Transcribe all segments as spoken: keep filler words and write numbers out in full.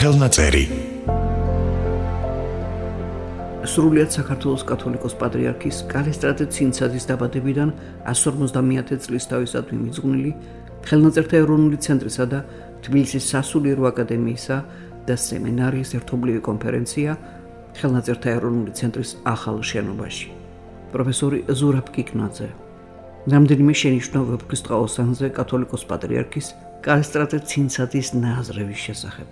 სახელნაწერი. სრულიად საქართველოს კათოლიკოს პატრიარქის კალისტრატე ცინცაძის დაბადებიდან εκατს ორმოცდამეათე წლის თავისადმი მიძღვნილი ხელნაწერთა ეროვნული ცენტრისა და თბილისის სასულიერო აკადემიისა და სემინარიის ერთობლივი კონფერენცია ხელნაწერთა ეროვნული ცენტრის ახალ შენობაში. პროფესორი ზურაბ კიკნაძე რამდენიმე შენიშვნა ვეფხისტყაოსანზე კათოლიკოს პატრიარქის კალისტრატე ცინცაძის ნაზრების შესახებ.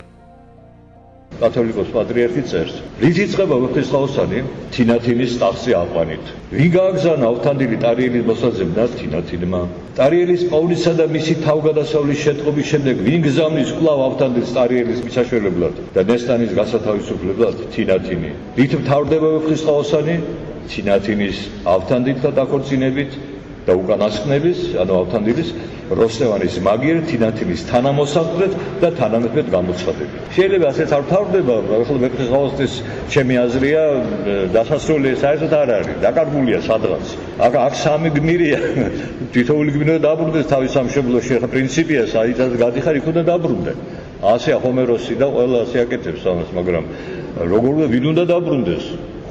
კათოლიკოს პატრიარქი წერს: რით იწყება ვეფხისტყაოსანი თინათინის ტახტზე აყვანით. ვინ გააგზავნა ავთანდილი ტარიელის მოსაძებნა თინათინმა. ტარიელის პაულისა და მისი თავგადასავლის შეტყობის შემდეგ ვინ გზავნის კვლავ ავთანდილს ტარიელის მისაშველებლად და ნესტანის გასათავისუფლებლად თინათინი. რით მთავრდება ვეფხისტყაოსანი თინათინის ავთანდილთა დაქორწინებით და უკანასკნელის, ანუ ავთანდილის როსტევანის მაგიერ თინათინის თანამოსაყრეთ და თანამედროვე გამოცხადებით. შეიძლება ასეც არ მთავრდება, ახლა ვეფხისტყაოსნის ჩემი აზრია დასასრული საერთოდ არ არის, დაკარგულია სადღაც. აქ აქ სამი გმირია, თითოეული გმირი დაბრუნდეს თავის სამშობლოში, ახლა პრინციპია, საიდანაც გადიხარ, იქ უნდა დაბრუნდე. ასეა ჰომეროსი და ყველა ასე აკეთებს ამას, მაგრამ როგორ ვინ უნდა დაბრუნდეს?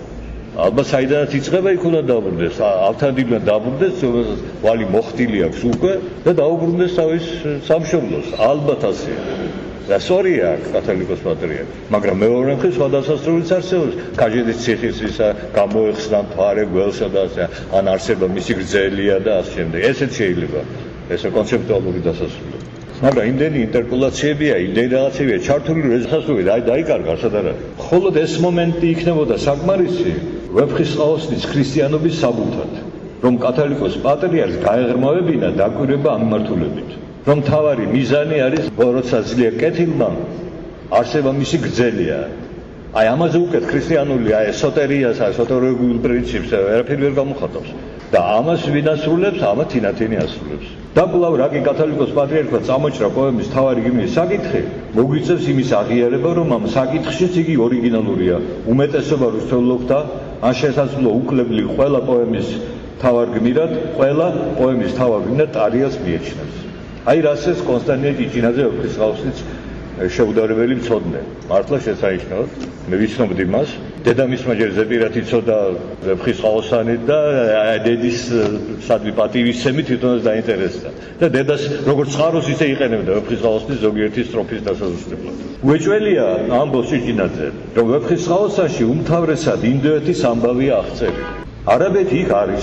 ალბათ საიდანაც იწყება, იქ უნდა დაბრუნდეს. ავთანდილმა დაბრუნდეს, ვალი მოხდილი აქვს უკვე და დაუბრუნდეს თავის სამშობლოს. ალბათ ასეა. და სწორია კათოლიკოს პატრიარქი. მაგრამ მეორე მხრივ სხვა დასასრულიც არსებობს. კაჟეთის ციხის ისა გამოეხსნა მთვარე გველსა და ასე ან არსება მისი გრძელია და ასე შემდეგ. ესეც შეიძლება. ესე კონცეპტუალური დასასრული. მაგრამ იმდენი ინტერპოლაციებია, იმდენი რაღაცებია ჩართული, რომ დასასრული დაიკარგა სად არ არის. მხოლოდ ეს მომენტი იქნებოდა საკმარისი ვეფხისტყაოსნის ქრისტიანობის საბუთად, რომ კათოლიკოს პატრიარქს გაეღრმავებინა დაკვირვება ამ მიმართულებით, რომ მთავარი მიზანი არის, როცა ძლიერ კეთილმა არსება მისი გრძელია. აი ამაზე უკეთ ქრისტიანული აი ესოტერიას, აი ესოტერიკულ პრინციპს ვერაფერი ვერ გამოხატავს და ამას ვინ ასრულებს? ამა თინათინი ასრულებს. და კვლავ რა კი კათოლიკოს პატრიარქმა წამოჭრა პოემის მთავარი გმირის საკითხი, მოგვიწევს იმის აღიარება, რომ ამ საკითხშიც იგი ორიგინალურია. უმეტესობა რუსთველობდა ან შესაძლოა უკლებლი ყველა პოემის მთავარ გმირად, ყველა პოემის მთავარ გმირად ტარიელს მიეჩნევს. აი რასაც კონსტანტინე ჭიჭინაძე ვეფხისტყაოსნიც შეუდარებელი მცოდნე. მართლა შესანიშნავად, მე ვიცნობდი მას. დედამისმა ჯერ ზეპირად იცოდა ვეფხისტყაოსანი და დედის სადმი პატივისცემი თვითონაც დაინტერესდა. და დედას როგორც წყაროს ისე იყენებდა ვეფხისტყაოსნის ზოგიერთი სტროფის დასაზუსტებლად. უეჭველია ამბობს ჭიჭინაძე, რომ ვეფხისტყაოსანში უმთავრესად ინდოეთის ამბავია აღწერილი. არაბეთი იქ არის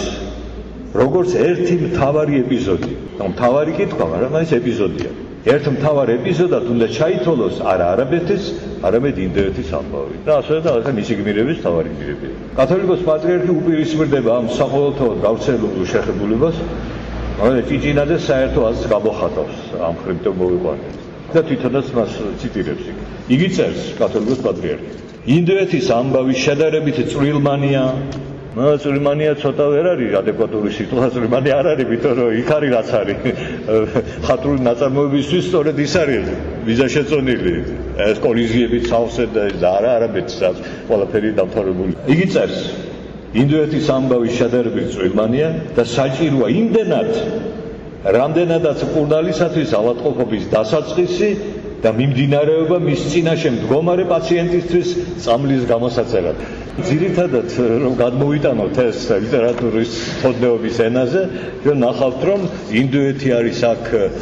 როგორც ერთი მთავარი ეპიზოდი. ანუ მთავარი კითხვა, მაგრამ ეს ეპიზოდია. ერთ მთავარ ეპიზოდად უნდა ჩაითვალოს არა არაბეთის, არამედ ინდოეთის ამბავი. და ასე და ასე მისი გმირების მთავარი გმირები. კათოლიკოს პატრიარქი უპირისპირდება ამ საყოველთაოდ გავრცელებულ შეხებულებას, რომელიც ჭიჭინაძე საერთო აზრს გამოხატავს ამ ხრივ მოვიყვანეთ. და თვითონაც მას ციტირებს იქ. იგი წერს კათოლიკოს პატრიარქი. ინდოეთის ამბავი შედარებით წვრილმანია. მაგრამ წვრილმანია ცოტა ვერ არის ადეკვატური სიტყვა, წვრილმანი არ არის, იმიტომ რომ იქ არის რაც არის. ხატრული ნაწარმოებისთვის სწორედ ის არის მიზანშეწონილი. ეს კოლიზიებით სავსე და არა არაბეთსაც ყველაფერი დამთავრებული. იგი წერს: ინდოეთის ამბავი შედარებით წვრილმანია და საჭიროა იმდენად, რამდენადაც მკურნალისათვის ავადმყოფობის დასაწყისი და მიმდინარეობა მის წინაშე მდგომარე პაციენტისთვის წამლის გამოსაწერად. ძირითადად რომ გადმოვიტანოთ ეს ლიტერატურის ცოდნეობის ენაზე, რომ ნახავთ, რომ ინდოეთი არის აქ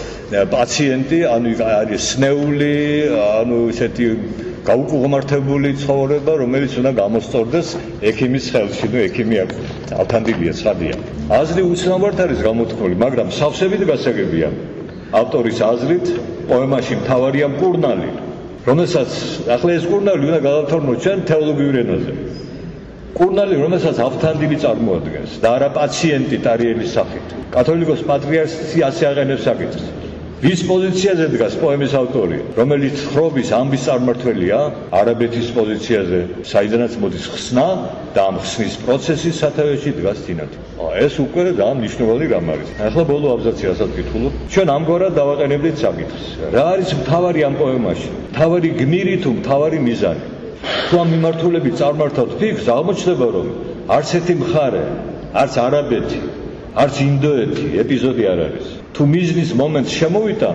პაციენტი, ანუ არის სნეული, ანუ ესეთი გაუკუღმართებული ცხოვრება, რომელიც უნდა გამოსწორდეს ექიმის ხელში, ნუ ექიმი აქ ავთანდილია, ცხადია. აზრი უცნაურად არის გამოთქმული, მაგრამ სავსებით გასაგებია. ავტორის აზრით, პოემაში მთავარია მკურნალი, რომელსაც ახლა ეს მკურნალი უნდა გადავთვალოთ ჩვენ თეოლოგიურ ენაზე. მკურნალი, რომელსაც ავთანდილი წარმოადგენს და არა პაციენტი ტარიელის სახით. კათოლიკოს პატრიარქი ასე აღენებს საკითხს. ვის პოზიციაზე დგას პოემის ავტორი, რომელიც ხრობის ამბის წარმმართველია, არაბეთის პოზიციაზე, საიდანაც მოდის ხსნა და ამ ხსნის პროცესის სათავეში დგას თინათინი. ეს უკვე ძალიან მნიშვნელოვანი რამ არის. ახლა ბოლო აბზაცი რასაც გითხულობ, ჩვენ ამგვარად დავაყენებდით საკითხს. რა არის მთავარი ამ პოემაში? მთავარი გმირი თუ მთავარი მიზანი? თუ ამ მიმართულებით წარმართავთ ფიქრს, აღმოჩნდება, რომ არც ერთი მხარე, არც არაბეთი, არც ინდოეთი ეპიზოდი არ არის. თუ მიზნის მომენტს შემოვიტანოთ,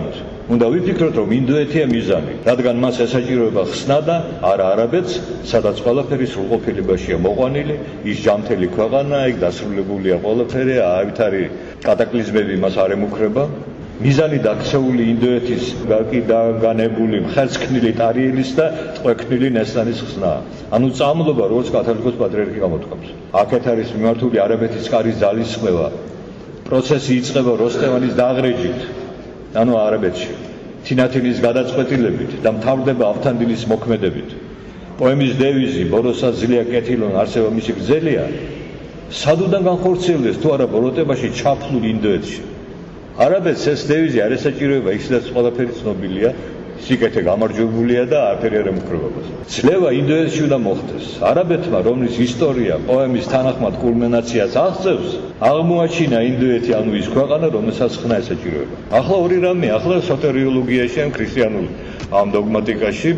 უნდა ვიფიქროთ, რომ ინდოეთია მიზანი, რადგან მას ესაჭიროება ხსნა და არა არაბეთს, სადაც ყველაფერი სრულყოფილებაშია მოყვანილი, ის ჯამთელი ქვეყანაა, იქ დასრულებულია ყველაფერი, აივით არის კატაკლიზმები მას არ ემუქრება. მიზანი დაქცეული ინდოეთის განებული მხერცქნილი ტარიელის და ტყვექნილი ნესტანის ხსნა. ანუ წამლობა, როგორც კათოლიკოს პატრიარქი გამოთქვამს. აქეთ არის მიმართული არაბეთის კარის ძალისხმევა. პროცესი იწყება როსტევანის დაღრეჯით, ანუ არაბეთში, თინათინის გადაწყვეტილებით და მთავრდება ავთანდილის მოქმედებით. პოემის დევიზი ბოროსა ძლია კეთილონ არსება მისი გრძელია, სადუდან განხორციელდეს თუ არა ბოროტებაში ჩაფლულ ინდოეთში. არაბეთს ეს დევიზი არ ესაჭიროება, ისედაც ყველაფერი ცნობილია, სიკეთე გამარჯვებულია და არაფერი არ ემუქრებობას. ძლევა ინდოეთში უნდა მოხდეს. არაბეთმა, რომლის ისტორია პოემის თანახმად კულმინაციას აღწევს, აღმოაჩინა ინდოეთი, ანუ ის ქვეყანა, რომელსაც ხნა ესაჭიროება. ახლა ორი რამე, ახლა სოტერიოლოგიაში, ან ქრისტიანულ ამ დოგმატიკაში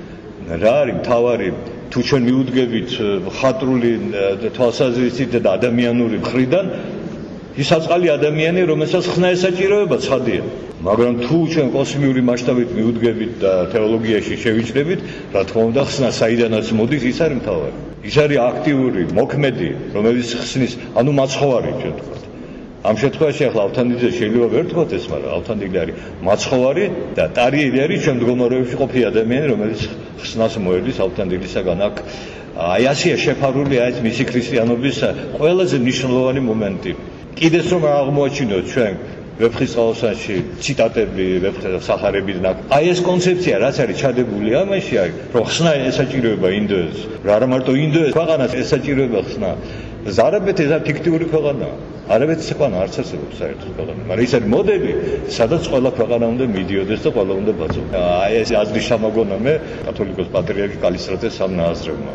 რა არის მთავარი, თუ ჩვენ მიუდგებით ხატრული თვალსაზრისით და ადამიანური მხრიდან, ის აწყალი ადამიანი, რომელსაც ხნა ესაჭიროება, ცხადია. მაგრამ თუ ჩვენ კოსმიური მასშტაბით მიუდგებით და თეოლოგიაში შევიჭრებით, რა თქმა უნდა, ხსნა საიდანაც მოდის, ის არის მთავარი. ის არის აქტიური, მოქმედი, რომელიც ხსნის, ანუ მაცხოვარი, ჩვენ ვთქვათ. ამ შემთხვევაში ახლა ავთანდილზე შეიძლება ვერ ვთქვათ ეს, მაგრამ ავთანდილი არის მაცხოვარი და ტარიელი არის ჩვენ მდგომარეობაში ყოფილი ადამიანი, რომელიც ხსნას მოერდის ავთანდილისაგან. აქ აი ასეა შეფარული აი ეს მისი ქრისტიანობის ყველაზე მნიშვნელოვანი მომენტი. კიდეს რომ აღმოაჩინოთ ჩვენ ვეფხისტყაოსანში ციტატები საჰარებიდან, აი ეს კონცეფცია რაც არის ჩადებული ამაში, აი რომ ხსნა ესაჭიროება ინდოეთს, რა არა მარტო ინდოეთს, ქვეყანას ესაჭიროება ხსნა. არაბეთი ეს ფიქტიური ქვეყანაა. არაბეთის ქვეყანა არც არსებობს საერთოდ ქვეყანა, მაგრამ ის არის მოდელი, სადაც ყველა ქვეყანა უნდა მიდიოდეს და ყველა უნდა ბაძოს. აი ეს აზრი შემოგონა მე კათოლიკოს პატრიარქი კალისტრატეს ამ ნააზრევმა.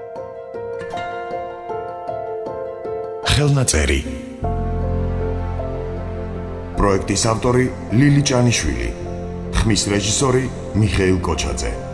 ხელნაწერი პროექტის ავტორი ლილი ჭანიშვილი, ხმის რეჟისორი მიხეილ კოჩაძე.